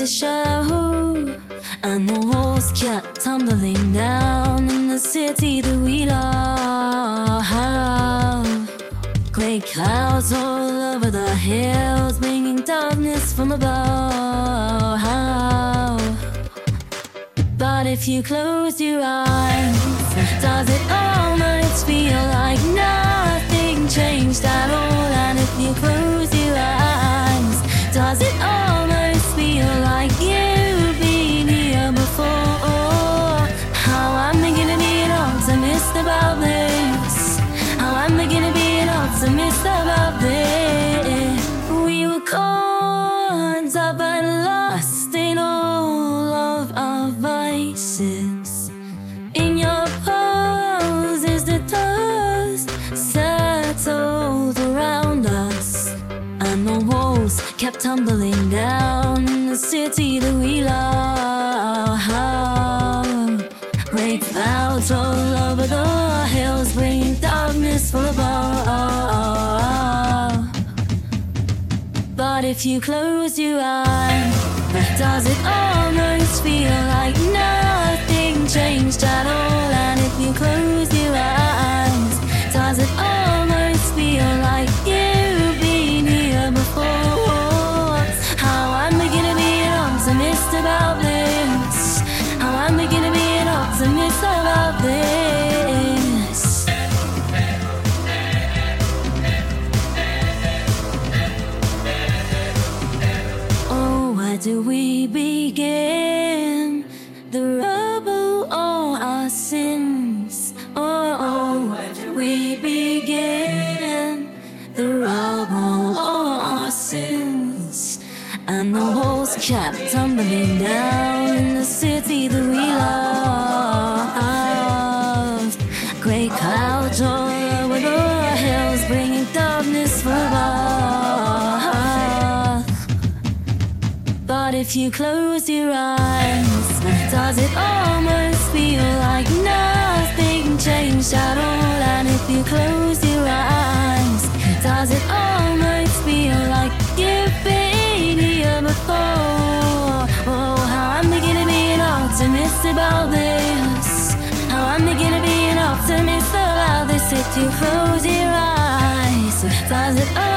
to show, and the walls kept tumbling down in the city that we love. Grey clouds all over the hills, bringing darkness from above. But if you close your eyes, does it almost feel like nothing changed at all? And if you close your eyes, does it almost feel like you've been here before? How am I gonna be an optimist about this? How am I gonna be an optimist about this? We were caught up and lost in all of our vices. In your poses, the dust settled around us, and the walls kept tumbling down in the city that we love. Grey clouds all over the hills, bringing darkness from above. But if you close your eyes, does it almost feel like nothing changed at all? And if you close your eyes, does it almost feel like you've been here before? How am I gonna be an optimist about this? How am I gonna be an optimist about this? Oh, where do we begin? The rubble or our sins? Oh, where do we begin? The rubble or our sins? And the walls kept tumbling down in the city that we loved. Grey clouds all over the hills, bringing darkness from above. But if you close your eyes, does it almost feel like nothing changed at all? And if you close your eyes, does it almost feel like you've been here before? Oh, how am I gonna be an optimist about this? How am I gonna be an optimist about this if you close your eyes? Does it